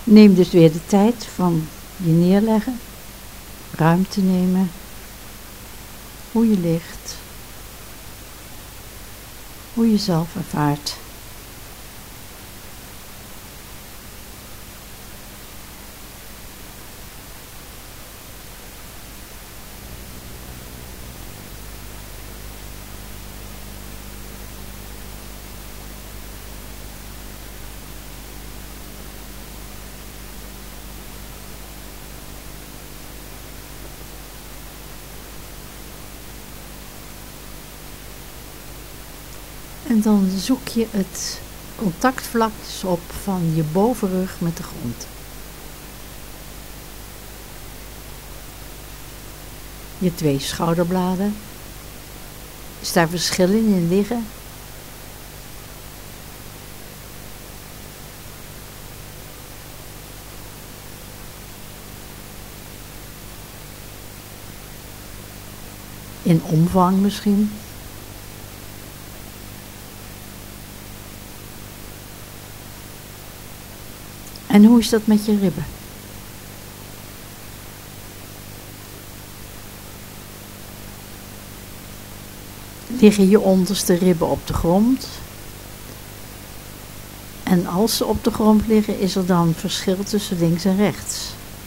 Neem dus weer de tijd van je neerleggen, ruimte nemen, hoe je ligt, hoe je jezelf ervaart. En dan zoek je het contactvlak op van je bovenrug met de grond. Je 2 schouderbladen. Is daar verschil in liggen? In omvang misschien? En hoe is dat met je ribben? Liggen je onderste ribben op de grond? En als ze op de grond liggen, is er dan verschil tussen links en rechts?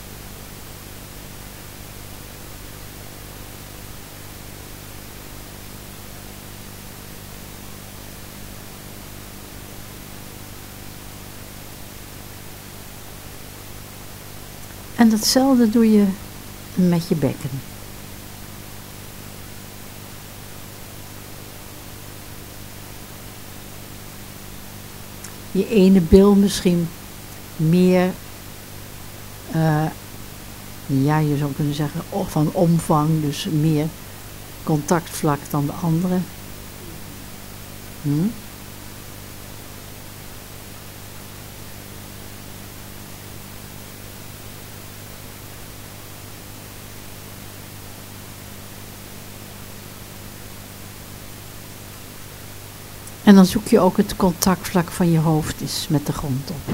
En datzelfde doe je met je bekken. Je ene bil misschien meer, je zou kunnen zeggen, van omvang, dus meer contactvlak dan de andere. En dan zoek je ook het contactvlak van je hoofd eens met de grond op.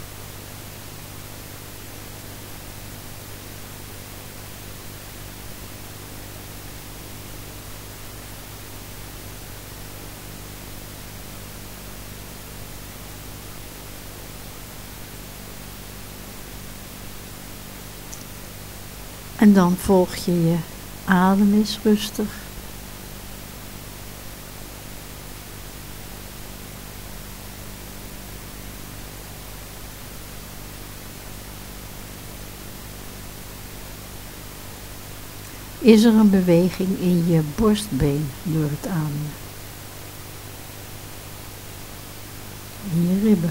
En dan volg je je adem eens rustig. Is er een beweging in je borstbeen door het ademen? In je ribben?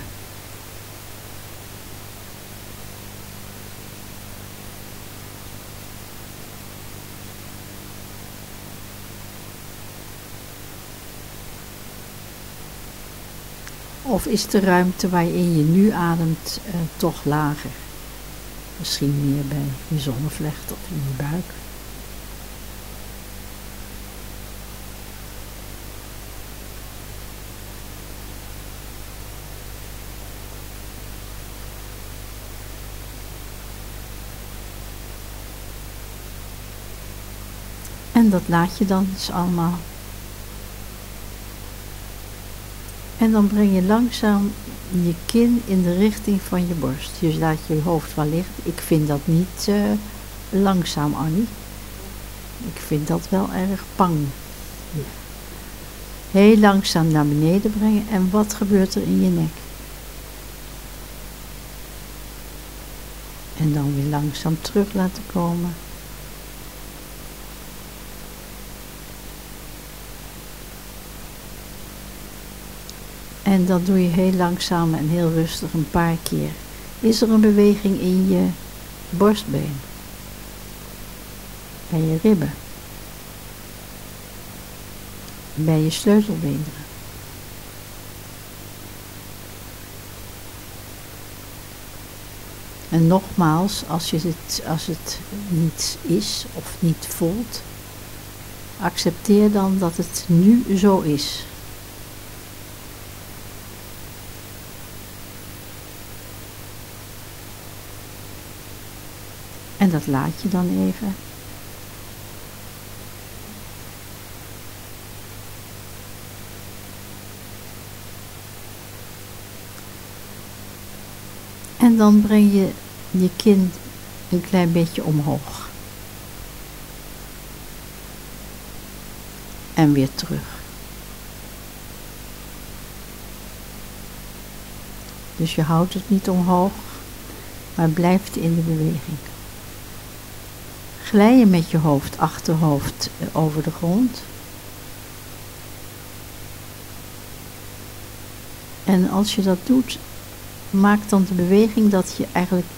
Of is de ruimte waarin je nu ademt toch lager? Misschien meer bij je zonnevlecht of in je buik. En dat laat je dan dus allemaal. En dan breng je langzaam je kin in de richting van je borst. Dus laat je hoofd wel liggen. Ik vind dat niet langzaam, Annie. Ik vind dat wel erg pang. Heel langzaam naar beneden brengen. En wat gebeurt er in je nek? En dan weer langzaam terug laten komen. En dat doe je heel langzaam en heel rustig een paar keer. Is er een beweging in je borstbeen? Bij je ribben? Bij je sleutelbeenderen? En nogmaals, als het niet is of niet voelt, accepteer dan dat het nu zo is. En dat laat je dan even. En dan breng je je kin een klein beetje omhoog. En weer terug. Dus je houdt het niet omhoog, maar blijft in de beweging. Glij je met je hoofd, achterhoofd over de grond. En als je dat doet, maak dan de beweging dat je eigenlijk,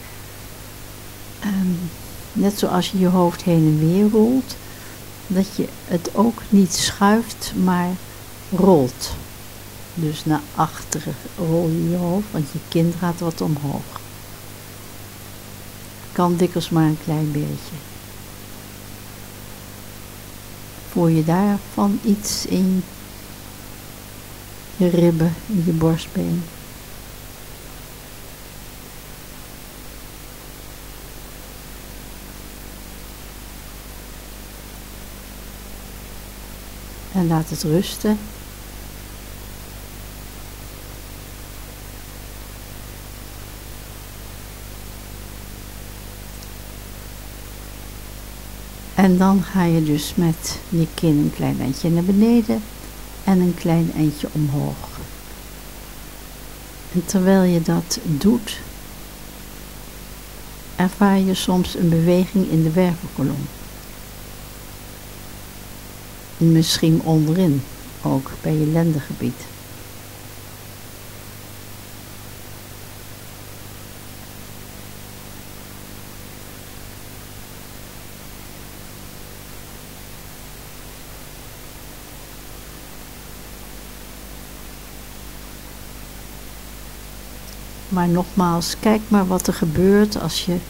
net zoals je je hoofd heen en weer rolt, dat je het ook niet schuift, maar rolt. Dus naar achteren rol je je hoofd, want je kin gaat wat omhoog. Kan dikwijls maar een klein beetje. Voel je daarvan iets in je ribben, in je borstbeen. En laat het rusten. En dan ga je dus met je kin een klein eindje naar beneden en een klein eindje omhoog. En terwijl je dat doet, ervaar je soms een beweging in de wervelkolom. Misschien onderin, ook bij je lendengebied. Maar nogmaals, kijk maar wat er gebeurt als je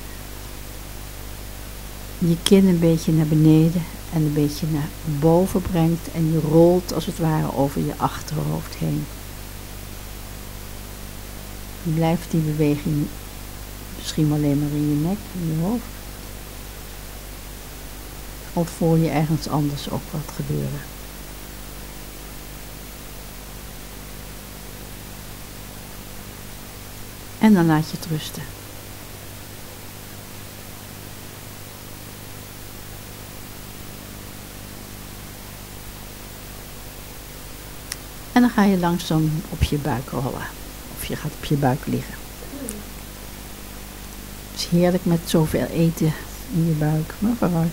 je kin een beetje naar beneden en een beetje naar boven brengt en je rolt als het ware over je achterhoofd heen. Blijft die beweging misschien alleen maar in je nek, in je hoofd. Of voel je ergens anders ook wat gebeuren. En dan laat je het rusten. En dan ga je langzaam op je buik rollen. Of je gaat op je buik liggen. Het is heerlijk met zoveel eten in je buik. Maar vooruit.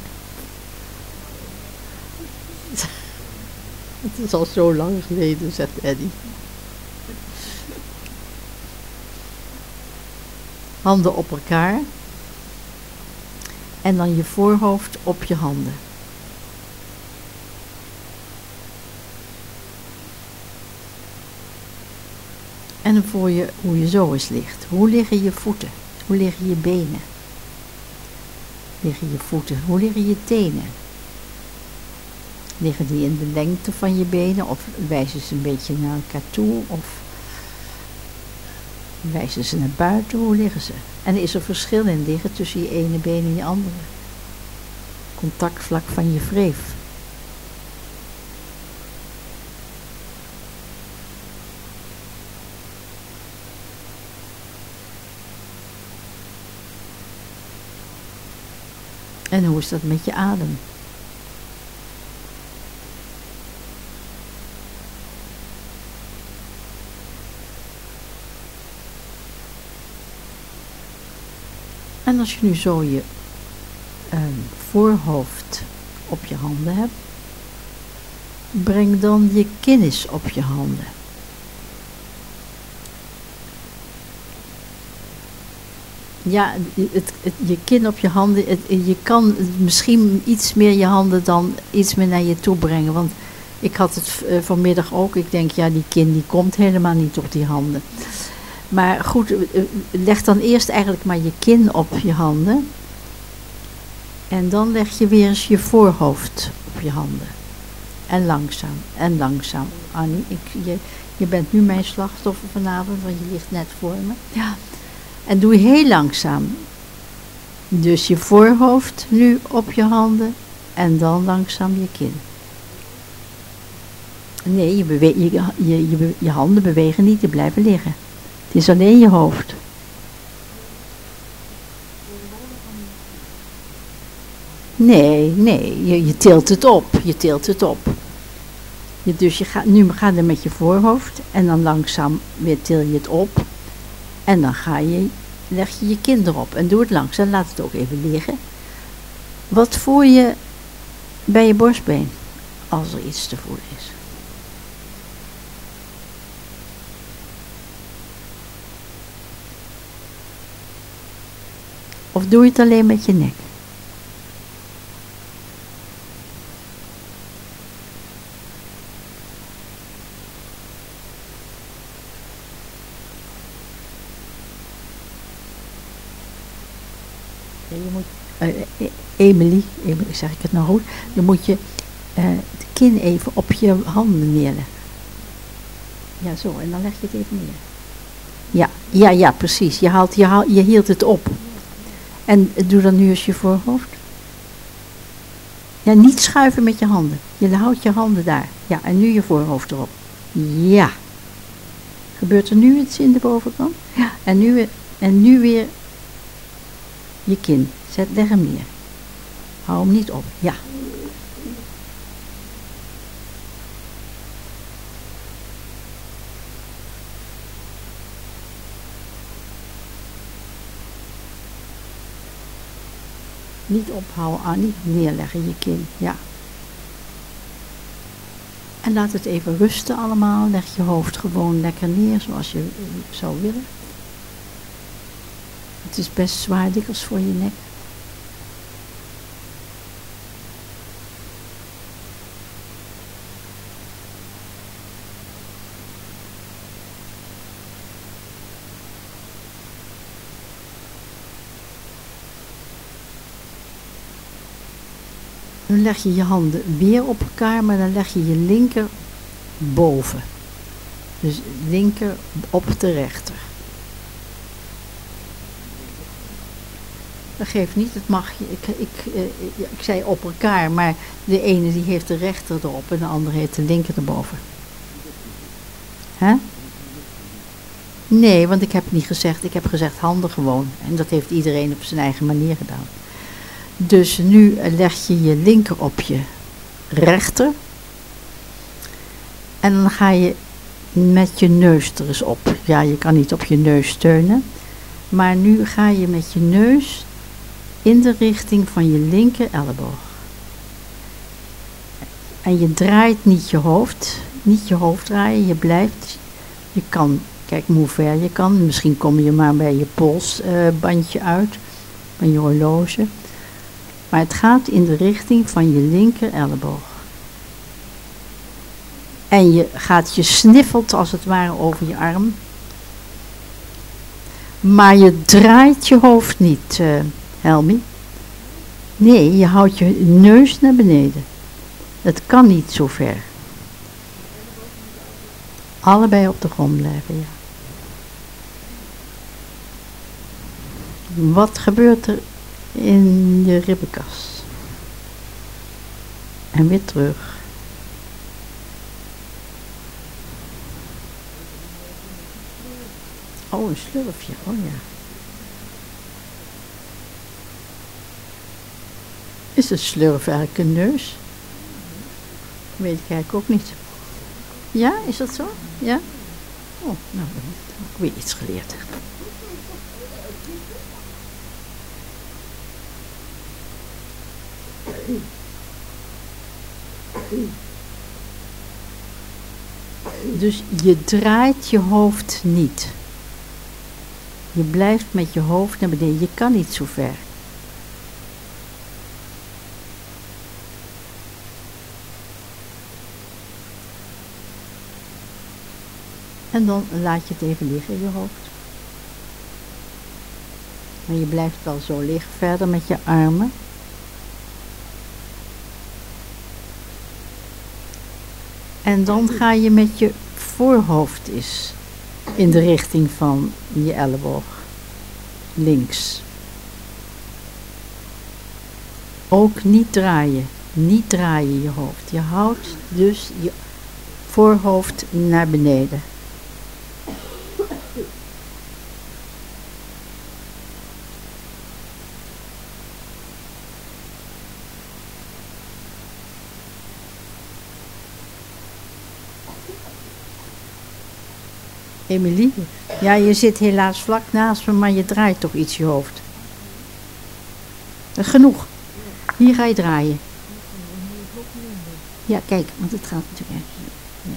Het is al zo lang geleden, zegt Eddie. Handen op elkaar. En dan je voorhoofd op je handen. En dan voel je hoe je zo eens ligt. Hoe liggen je voeten? Hoe liggen je benen? Liggen je voeten? Hoe liggen je tenen? Liggen die in de lengte van je benen? Of wijzen ze een beetje naar elkaar toe? Of wijzen ze naar buiten? Hoe liggen ze? En is er verschil in liggen tussen je ene been en je andere? Contactvlak van je wreef. En hoe is dat met je adem? En als je nu zo je voorhoofd op je handen hebt, breng dan je kin eens op je handen. Ja, je kin op je handen, je kan misschien iets meer je handen dan iets meer naar je toe brengen. Want ik had het vanmiddag ook, ik denk ja, die kin die komt helemaal niet op die handen. Maar goed, leg dan eerst eigenlijk maar je kin op je handen. En dan leg je weer eens je voorhoofd op je handen. En langzaam, en langzaam. Annie, je bent nu mijn slachtoffer vanavond, want je ligt net voor me. Ja. En doe heel langzaam. Dus je voorhoofd nu op je handen en dan langzaam je kin. Nee, je handen bewegen niet, die blijven liggen. Het is alleen je hoofd. Nee, je tilt het op. Je tilt het op. Dus nu gaat er met je voorhoofd en dan langzaam weer til je het op. En dan leg je je kin erop en doe het langzaam. Laat het ook even liggen. Wat voel je bij je borstbeen als er iets te voelen is? Of doe je het alleen met je nek? Je moet, Emily, zeg ik het nou goed? Dan moet je de kin even op je handen neerleggen. Ja, zo, en dan leg je het even neer. Ja, precies. Je hield het op. En doe dan nu eens je voorhoofd. Ja, niet schuiven met je handen. Je houdt je handen daar. Ja, en nu je voorhoofd erop. Ja. Gebeurt er nu iets in de bovenkant? Ja. En nu weer je kin. Leg hem neer. Hou hem niet op. Ja. Niet ophouden, Annie. Neerleggen je kin. Ja. En laat het even rusten allemaal. Leg je hoofd gewoon lekker neer zoals je zou willen. Het is best zwaar dikwijls voor je nek. Dan leg je je handen weer op elkaar, maar dan leg je je linker boven. Dus linker op de rechter. Dat geeft niet, het mag je. Ik zei op elkaar, maar de ene die heeft de rechter erop en de andere heeft de linker erboven. Hè? Nee, want ik heb het niet gezegd. Ik heb gezegd handen gewoon. En dat heeft iedereen op zijn eigen manier gedaan. Dus nu leg je je linker op je rechter. En dan ga je met je neus er eens op. Ja, je kan niet op je neus steunen. Maar nu ga je met je neus in de richting van je linker elleboog. En je draait niet je hoofd. Niet je hoofd draaien. Je blijft. Je kan, kijk hoe ver je kan. Misschien kom je maar bij je polsbandje uit. Van je horloge. Maar het gaat in de richting van je linker elleboog. En je sniffelt als het ware over je arm. Maar je draait je hoofd niet, Helmi. Nee, je houdt je neus naar beneden. Het kan niet zo ver. Allebei op de grond blijven, ja. Wat gebeurt er in je ribbenkas? En weer terug. Oh, een slurfje. Oh ja. Is een slurf eigenlijk een neus? Weet ik eigenlijk ook niet. Ja, is dat zo? Ja? Oh, nou, dan heb ik weer iets geleerd. Dus je draait je hoofd niet. Je blijft met je hoofd naar beneden. Je kan niet zo ver. En dan laat je het even liggen in je hoofd. Maar je blijft wel zo liggen verder met je armen. En dan ga je met je voorhoofd eens in de richting van je elleboog. Links. Ook niet draaien. Niet draaien je hoofd. Je houdt dus je voorhoofd naar beneden. Emilie, ja, je zit helaas vlak naast me, maar je draait toch iets je hoofd. Genoeg. Hier ga je draaien. Ja, kijk, want het gaat natuurlijk echt. Ja.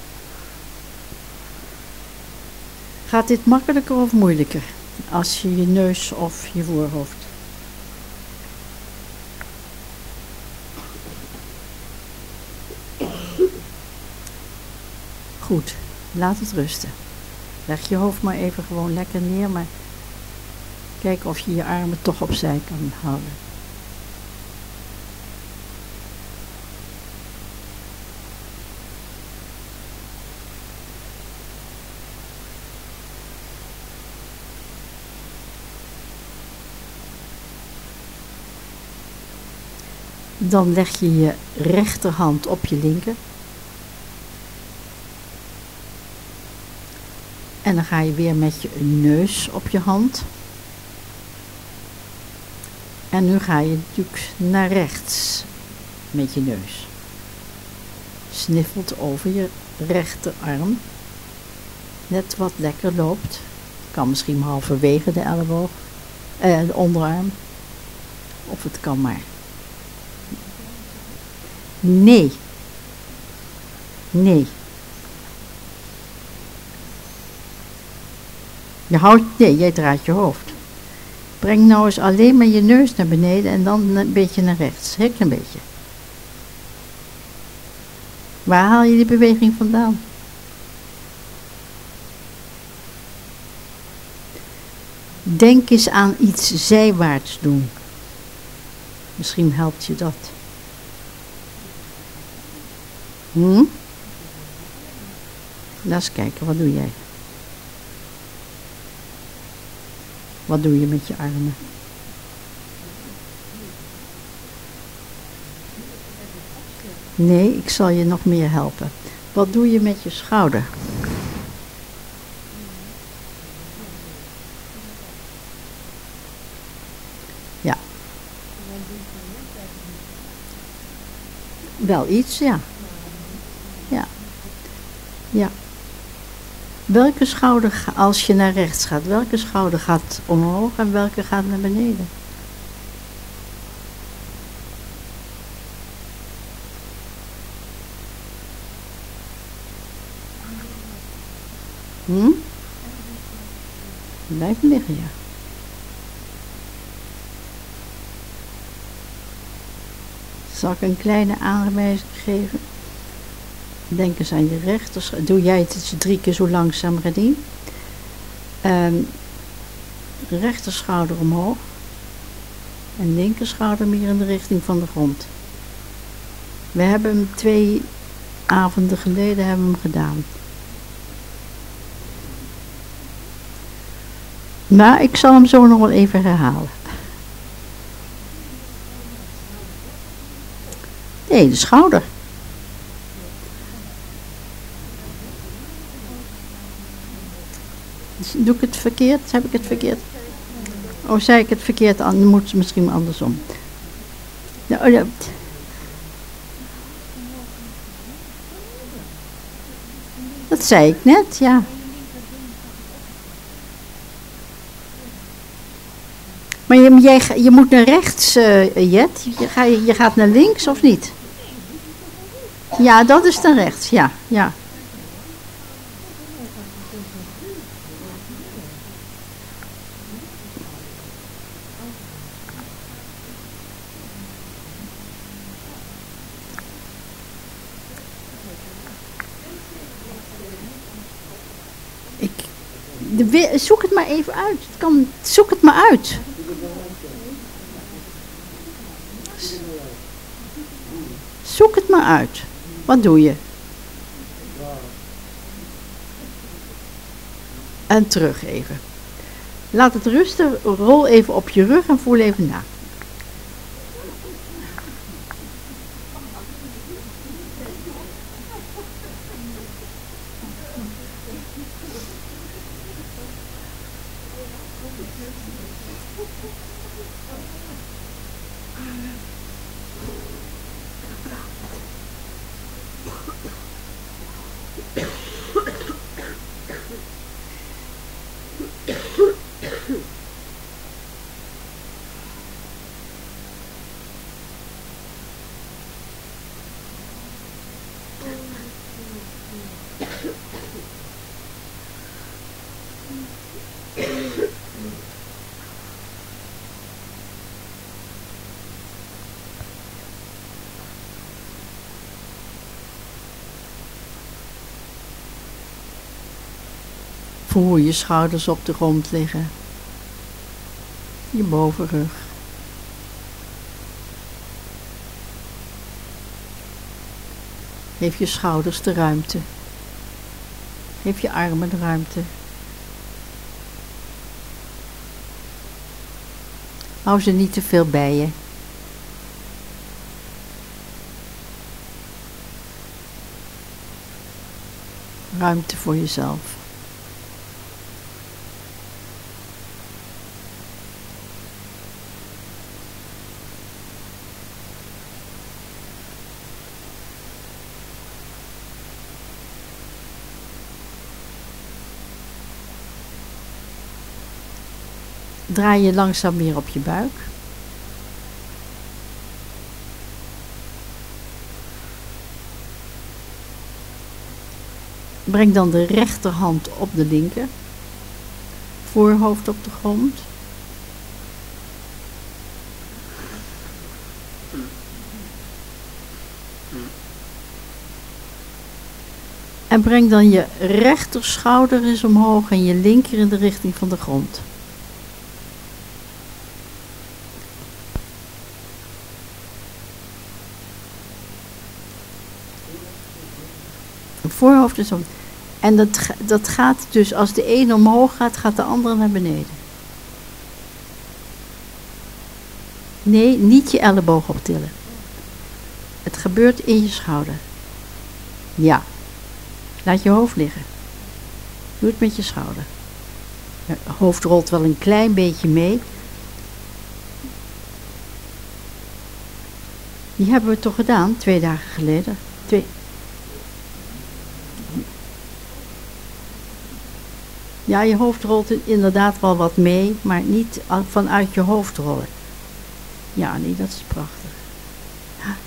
Gaat dit makkelijker of moeilijker? Als je je neus of je voorhoofd. Goed, laat het rusten. Leg je hoofd maar even gewoon lekker neer, maar kijk of je je armen toch opzij kan houden. Dan leg je je rechterhand op je linker. En dan ga je weer met je neus op je hand. En nu ga je natuurlijk naar rechts met je neus. Sniffelt over je rechterarm. Net wat lekker loopt. Kan misschien halverwege de elleboog. De onderarm. Of het kan maar. Nee. Nee. Nee, jij draait je hoofd. Breng nou eens alleen maar je neus naar beneden en dan een beetje naar rechts. Heel een beetje. Waar haal je die beweging vandaan? Denk eens aan iets zijwaarts doen. Misschien helpt je dat. Laat eens kijken, wat doe jij? Wat doe je met je armen? Nee, ik zal je nog meer helpen. Wat doe je met je schouder? Ja. Wel iets, ja. Ja. Ja. Welke schouder, als je naar rechts gaat, welke schouder gaat omhoog en welke gaat naar beneden? Blijf liggen, ja. Zal ik een kleine aanwijzing geven? Denk eens aan je rechter. Doe jij het eens 3 keer zo langzaam, Radien. Rechter schouder omhoog. En linker schouder meer in de richting van de grond. We hebben hem 2 avonden geleden hebben we hem gedaan. Maar ik zal hem zo nog wel even herhalen. Nee, de schouder. Doe ik het verkeerd? Heb ik het verkeerd? Oh, zei ik het verkeerd? Dan moet het misschien andersom. Dat zei ik net, ja. Maar je moet naar rechts, Jet. Je gaat naar links of niet? Ja, dat is naar rechts, ja. Ja. Zoek het maar even uit. Zoek het maar uit. Zoek het maar uit. Wat doe je? En terug even. Laat het rusten. Rol even op je rug en voel even na. Voel je schouders op de grond liggen. Je bovenrug. Geef je schouders de ruimte. Geef je armen de ruimte. Hou ze niet te veel bij je. Ruimte voor jezelf. Draai je langzaam weer op je buik. Breng dan de rechterhand op de linker. Voorhoofd op de grond. En breng dan je rechterschouder eens omhoog en je linker in de richting van de grond. Voorhoofd is om. En dat gaat dus, als de ene omhoog gaat, gaat de andere naar beneden. Nee, niet je elleboog optillen. Het gebeurt in je schouder. Ja. Laat je hoofd liggen. Doe het met je schouder. Je hoofd rolt wel een klein beetje mee. Die hebben we toch gedaan, 2 dagen geleden. Ja, je hoofd rolt inderdaad wel wat mee, maar niet vanuit je hoofd rollen. Ja, nee, dat is prachtig. Ja.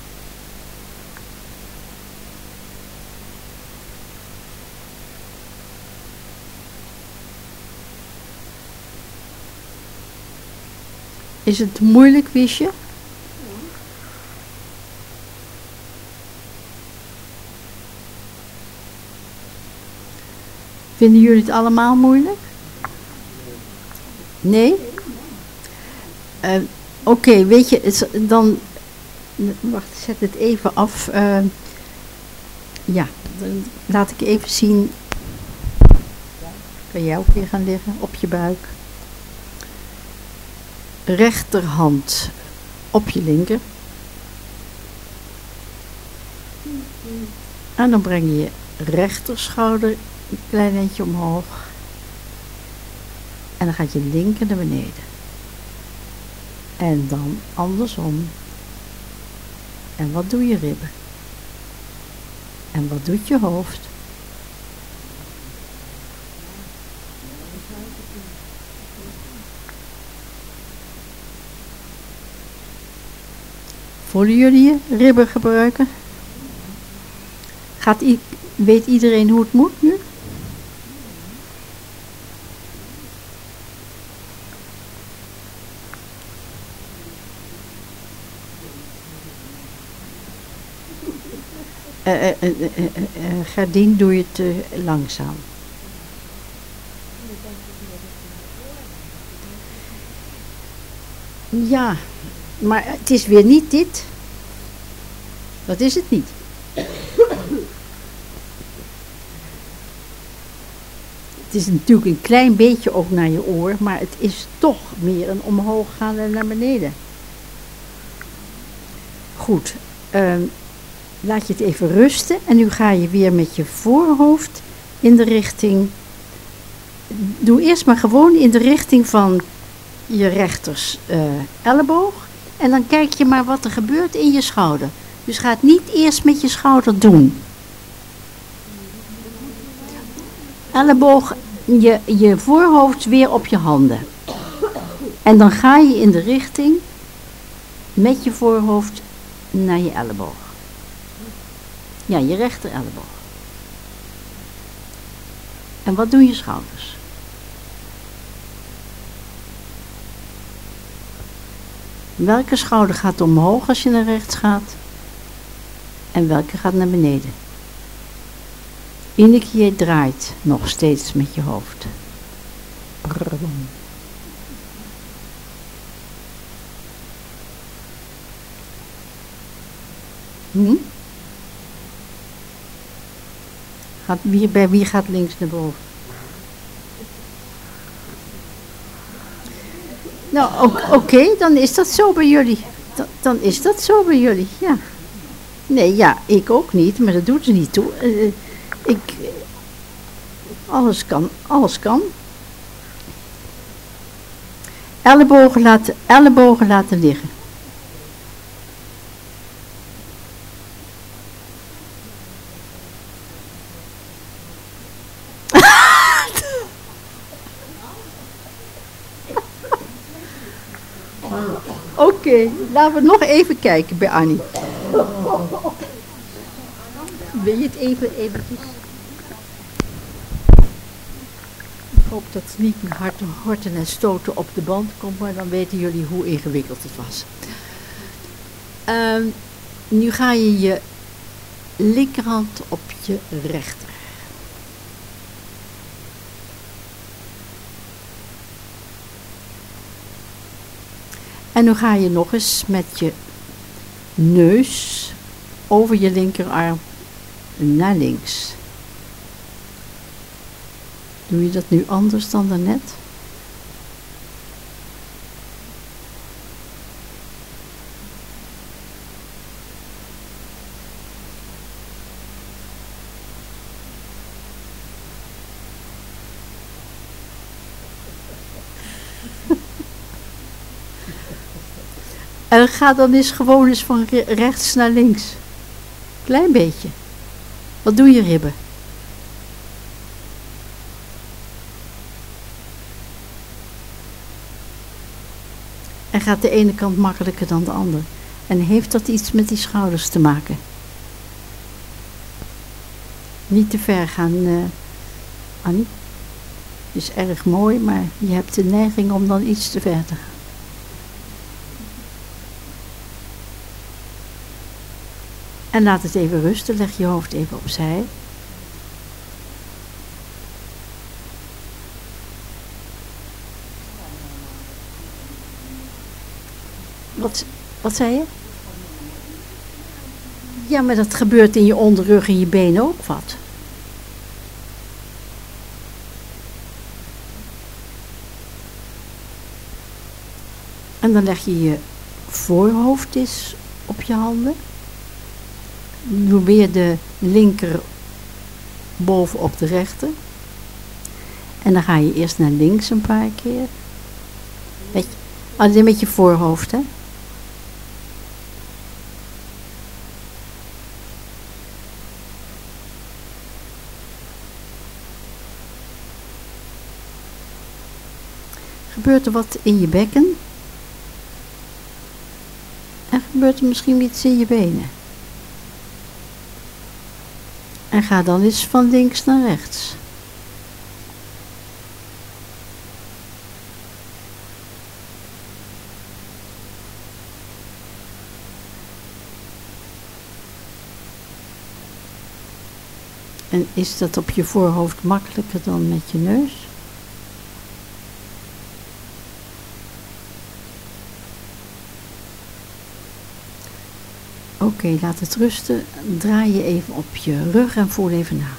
Is het moeilijk, wist je? Vinden jullie het allemaal moeilijk? Nee? Oké, weet je, dan... Wacht, ik zet het even af. Ja, dan laat ik even zien. Kan jij ook weer gaan liggen op je buik. Rechterhand op je linker. En dan breng je je rechterschouder een klein eindje omhoog. En dan gaat je linker naar beneden. En dan andersom. En wat doe je ribben? En wat doet je hoofd? Voelen jullie je ribben gebruiken? Weet iedereen hoe het moet nu? Gerdien, doe je het langzaam. Ja, maar het is weer niet dit. Dat is het niet. Het is natuurlijk een klein beetje ook naar je oor, maar het is toch meer een omhoog gaan en naar beneden. Goed, laat je het even rusten en nu ga je weer met je voorhoofd in de richting doe eerst maar gewoon in de richting van je rechters elleboog. En dan kijk je maar wat er gebeurt in je schouder. Dus ga het niet eerst met je schouder doen. Elleboog, je voorhoofd weer op je handen. En dan ga je in de richting met je voorhoofd naar je elleboog. Ja, je rechter elleboog. En wat doen je schouders? Welke schouder gaat omhoog als je naar rechts gaat? En welke gaat naar beneden? Iedere keer draait nog steeds met je hoofd. Pardon. Bij wie gaat links naar boven? Nou, oké, dan is dat zo bij jullie. Dan is dat zo bij jullie, ja. Nee, ja, ik ook niet, maar dat doet er niet toe. Alles kan. Ellebogen laten liggen. Oké, laten we nog even kijken bij Annie. Wil je het eventjes? Ik hoop dat het niet met horten en stoten op de band komt, maar dan weten jullie hoe ingewikkeld het was. Nu ga je je linkerhand op je rechter. En nu ga je nog eens met je neus over je linkerarm naar links. Doe je dat nu anders dan daarnet? En ga dan eens gewoon eens van rechts naar links. Klein beetje. Wat doen je ribben? En gaat de ene kant makkelijker dan de andere. En heeft dat iets met die schouders te maken? Niet te ver gaan, Annie. Is erg mooi, maar je hebt de neiging om dan iets te ver te gaan. En laat het even rusten. Leg je hoofd even opzij. Wat zei je? Ja, maar dat gebeurt in je onderrug en je benen ook wat. En dan leg je je voorhoofd eens op je handen. Doe weer de linker bovenop de rechter. En dan ga je eerst naar links een paar keer. Alleen met je voorhoofd, hè. Gebeurt er wat in je bekken? En gebeurt er misschien iets in je benen? En ga dan eens van links naar rechts. En is dat op je voorhoofd makkelijker dan met je neus? Oké, laat het rusten. Draai je even op je rug en voel even na.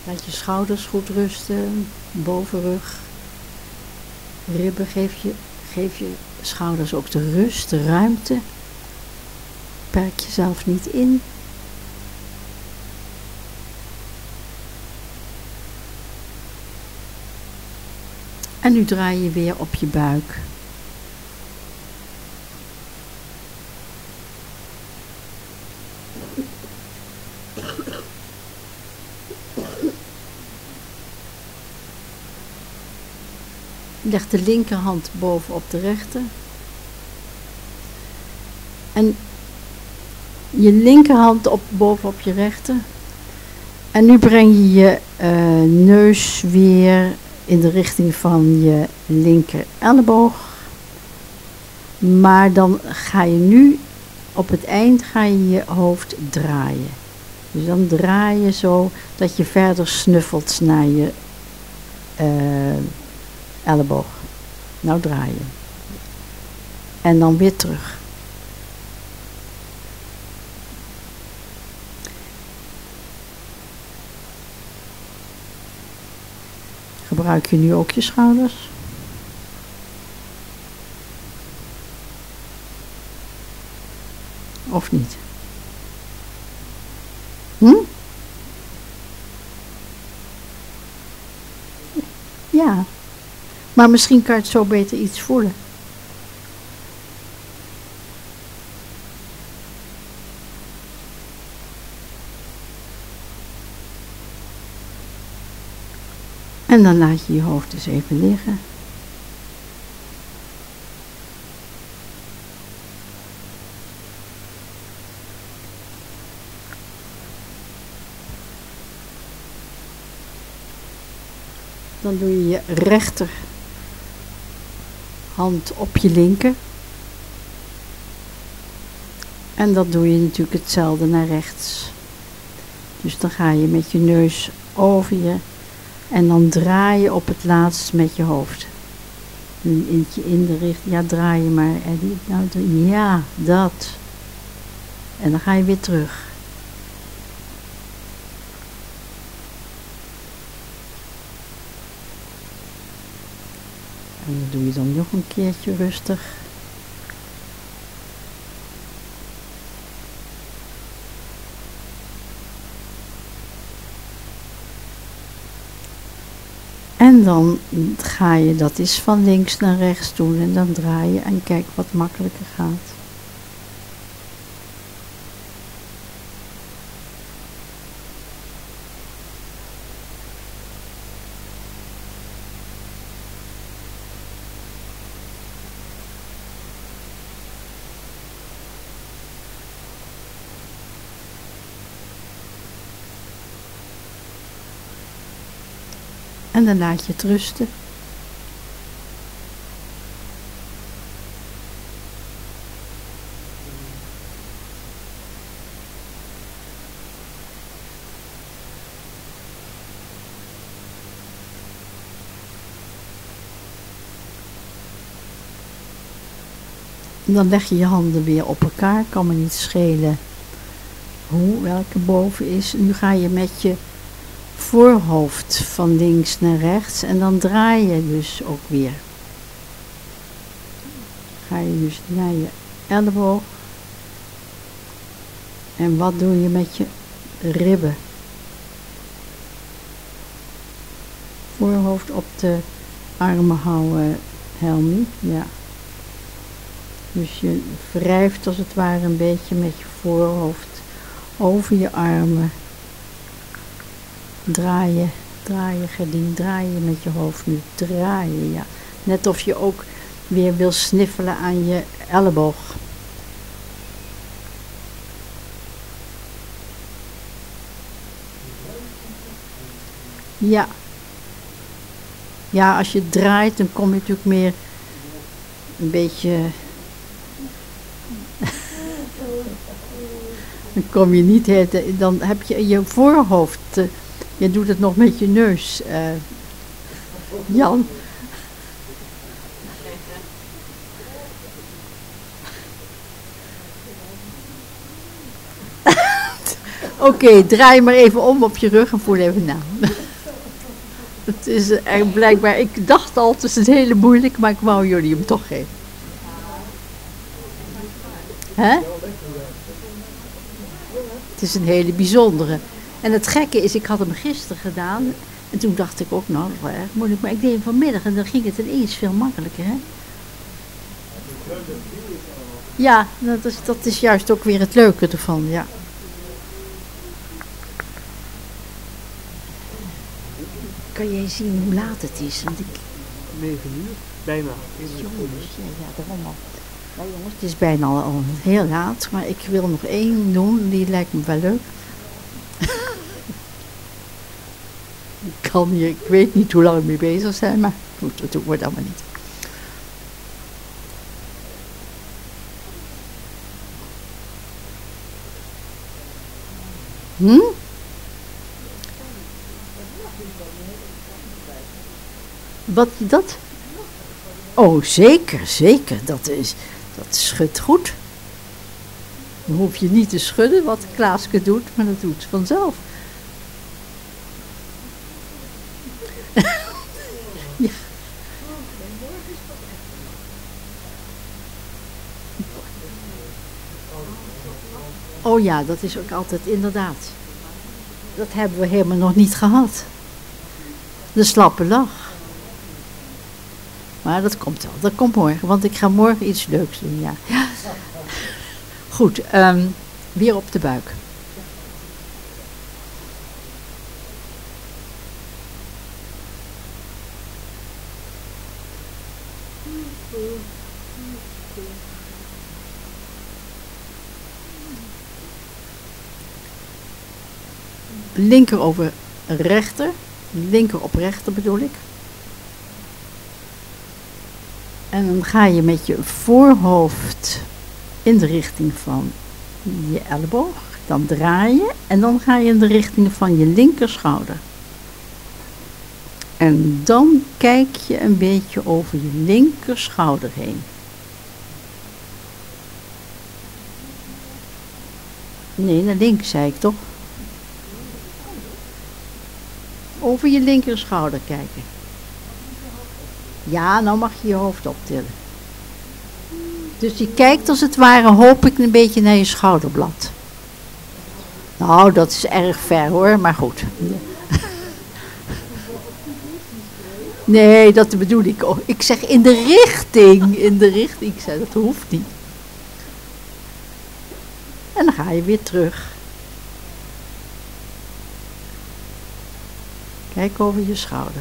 Laat je schouders goed rusten, bovenrug, ribben. Geef je schouders ook de rust, de ruimte. Perk jezelf niet in. En nu draai je weer op je buik. Leg de linkerhand bovenop de rechter. En je linkerhand bovenop je rechter. En nu breng je je neus weer in de richting van je linker elleboog. Maar dan ga je nu op het eind je hoofd draaien. Dus dan draai je zo dat je verder snuffelt naar je elleboog. Nou draaien. En dan weer terug. Gebruik je nu ook je schouders? Of niet? Ja. Maar misschien kan je het zo beter iets voelen. En dan laat je je hoofd eens even liggen. Dan doe je je rechterhand op je linker. En dat doe je natuurlijk hetzelfde naar rechts. Dus dan ga je met je neus over je. En dan draai je op het laatst met je hoofd. Een eentje in de richting. Ja, draai je maar. Ja, dat. En dan ga je weer terug. En dat doe je dan nog een keertje rustig. En dan ga je dat eens van links naar rechts doen en dan draai je en kijk wat makkelijker gaat. En dan laat je het rusten. Dan leg je je handen weer op elkaar. Kan me niet schelen welke boven is. Nu ga je met je voorhoofd van links naar rechts en dan draai je dus ook weer. Ga je dus naar je elleboog. En wat doe je met je ribben? Voorhoofd op de armen houden, Helmi. Ja. Dus je wrijft als het ware een beetje met je voorhoofd over je armen. Draaien, Gerdien, draaien met je hoofd nu, draaien, ja. Net of je ook weer wil sniffelen aan je elleboog. Ja. Ja, als je draait, dan kom je natuurlijk meer een beetje... Dan kom je niet... Dan heb je je voorhoofd... Je doet het nog met je neus, Jan. Oké, draai maar even om op je rug en voel even na. Het is blijkbaar, ik dacht al, het is een hele moeilijk, maar ik wou jullie hem toch geven. Hè? Het is een hele bijzondere. En het gekke is, ik had hem gisteren gedaan. En toen dacht ik ook, nou, dat is wel erg moeilijk. Maar ik deed hem vanmiddag en dan ging het ineens veel makkelijker, hè? Ja, dat is juist ook weer het leuke ervan, ja. Kan jij zien hoe laat het is? Want ik... 9 uur, bijna. Jongens, ja, daarom al. Nou jongens, het is bijna al heel laat, maar ik wil nog één doen, die lijkt me wel leuk. Ik weet niet hoe lang we mee bezig zijn, maar goed, dat doen we dan maar niet. Wat dat? Oh, zeker, zeker. Dat schudt goed. Dan hoef je niet te schudden wat Klaaske doet, maar dat doet vanzelf. Ja. Oh ja, dat is ook altijd inderdaad. Dat hebben we helemaal nog niet gehad. De slappe lach. Maar dat komt wel. Dat komt morgen. Want ik ga morgen iets leuks doen. Ja. Goed. Weer op de buik. Linker over rechter. Linker op rechter bedoel ik. En dan ga je met je voorhoofd in de richting van je elleboog. Dan draai je en dan ga je in de richting van je linkerschouder. En dan kijk je een beetje over je linkerschouder heen. Nee, naar links zei ik toch? Over je linkerschouder kijken. Ja, nou mag je je hoofd optillen. Dus je kijkt als het ware, hoop ik, een beetje naar je schouderblad. Nou, dat is erg ver hoor, maar goed. Nee, dat bedoel ik ook. Ik zeg in de richting. In de richting. Ik zei, dat hoeft niet. En dan ga je weer terug. Kijk over je schouder.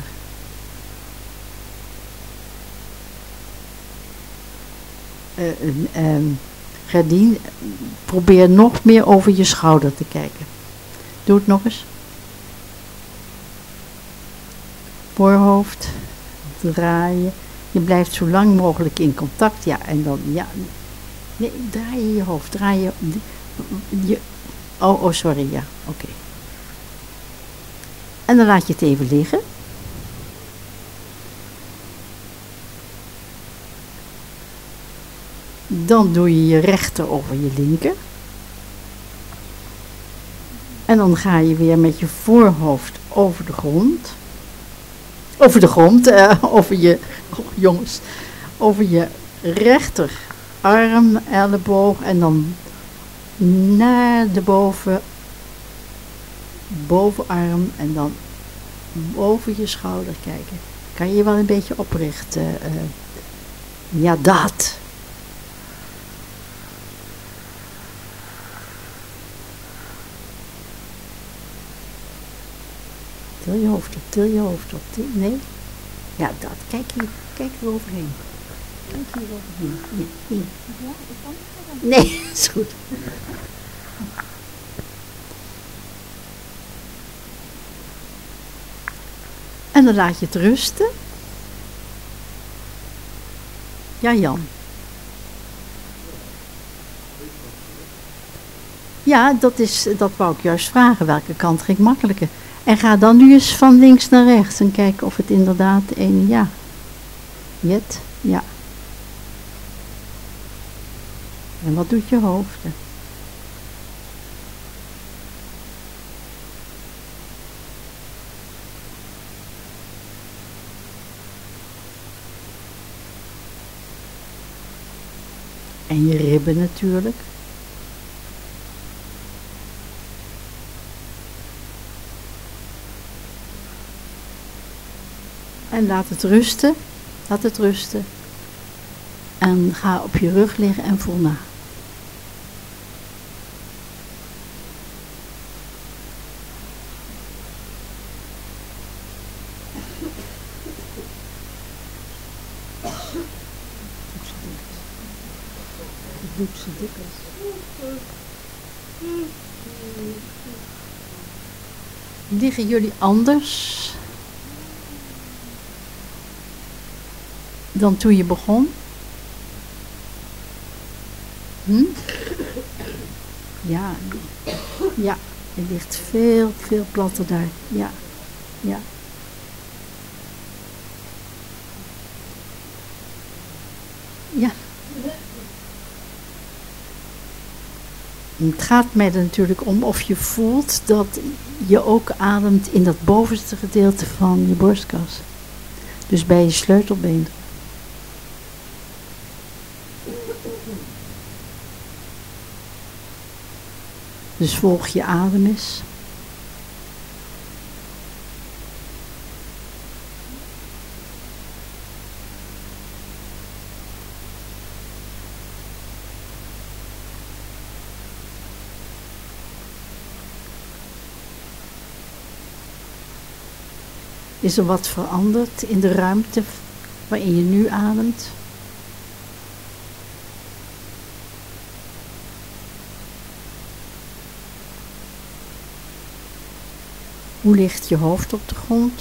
Gerdien, probeer nog meer over je schouder te kijken. Doe het nog eens. Voorhoofd, draaien. Je blijft zo lang mogelijk in contact. Ja, en dan, ja. Nee, draai je hoofd. Draai je oh, sorry, ja, oké. En dan laat je het even liggen. Dan doe je je rechter over je linker. En dan ga je weer met je voorhoofd over de grond. Over de grond, over je, jongens, over je rechterarm, elleboog en dan naar de bovenarm en dan boven je schouder kijken. Kan je je wel een beetje oprichten? Ja, dat. Til je hoofd op, til je hoofd op. Nee? Ja, dat. Kijk er overheen. Kijk hier overheen. Nee, hier. Nee, is goed. En dan laat je het rusten. Ja, Jan. Ja, dat wou ik juist vragen. Welke kant ging makkelijker? En ga dan nu eens van links naar rechts en kijk of het inderdaad ja. Jet, ja. En wat doet je hoofd? En je ribben natuurlijk. En laat het rusten. Laat het rusten. En ga op je rug liggen en voel na. Doet ze dikwijls. Liggen jullie anders dan toen je begon? Ja, ja, je ligt veel platter daar. Ja, ja. Ja. Het gaat mij er natuurlijk om of je voelt dat je ook ademt in dat bovenste gedeelte van je borstkas. Dus bij je sleutelbeen. Dus volg je adem eens. Is er wat veranderd in de ruimte waarin je nu ademt? Hoe ligt je hoofd op de grond?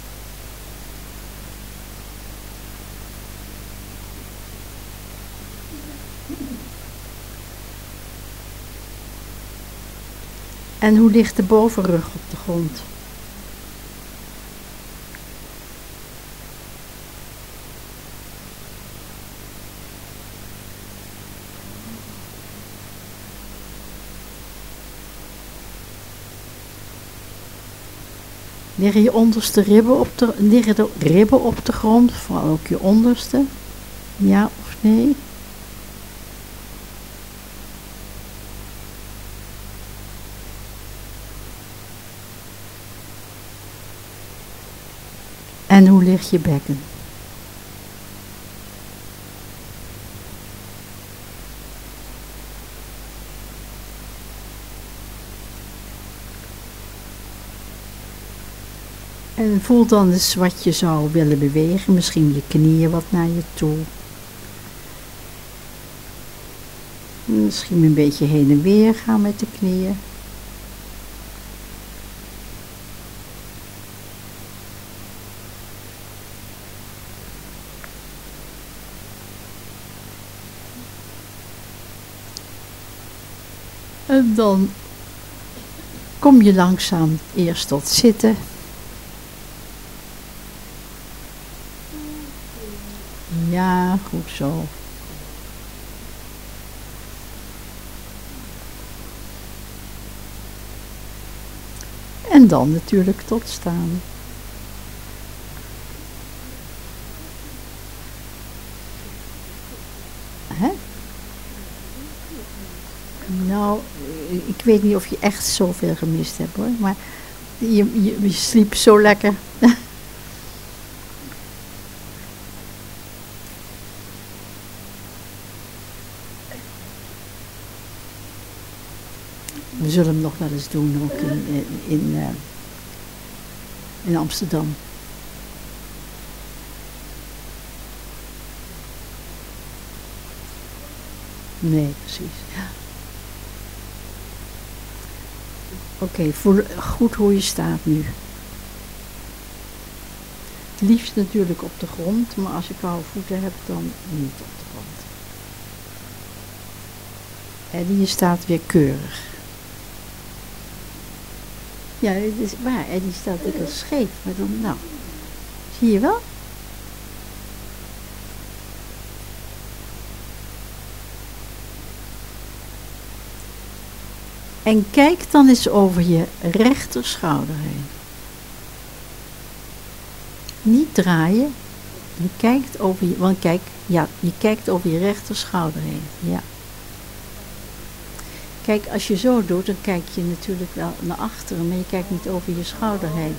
En hoe ligt de bovenrug op de grond? Liggen je onderste ribben liggen de ribben op de grond, vooral ook je onderste? Ja of nee? En hoe ligt je bekken? En voel dan eens wat je zou willen bewegen. Misschien je knieën wat naar je toe. Misschien een beetje heen en weer gaan met de knieën. En dan kom je langzaam eerst tot zitten. Ja, goed zo. En dan natuurlijk tot staan. Hè? Nou, ik weet niet of je echt zoveel gemist hebt hoor, maar je sliep zo lekker. We zullen hem nog wel eens doen, ook in Amsterdam. Nee, precies. Ja. Oké, voel goed hoe je staat nu. Het liefst natuurlijk op de grond, maar als je koude voeten hebt, dan niet op de grond. En je staat weer keurig. Ja, het is waar. En die staat dikwijls scheef. Maar dan, nou, zie je wel? En kijk dan eens over je rechter schouder heen. Niet draaien, Je kijkt over je, want kijk, ja, je kijkt over je rechterschouder heen. Ja. Kijk, als je zo doet, dan kijk je natuurlijk wel naar achteren, maar je kijkt niet over je schouder heen.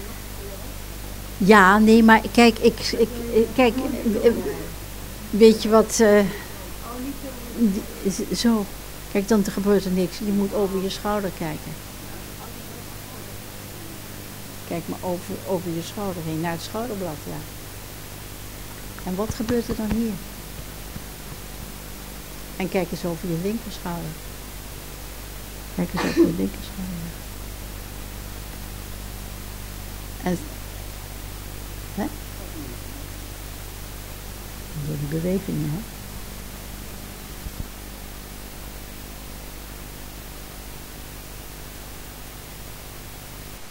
Ja, nee, maar kijk, kijk, weet je wat, zo, kijk, dan gebeurt er niks. Je moet over je schouder kijken. Kijk maar over je schouder heen, naar het schouderblad, ja. En wat gebeurt er dan hier? En kijk eens over je linkerschouder. Kijk eens over je linkerschouder. En, hè? Door die bewegingen, hè?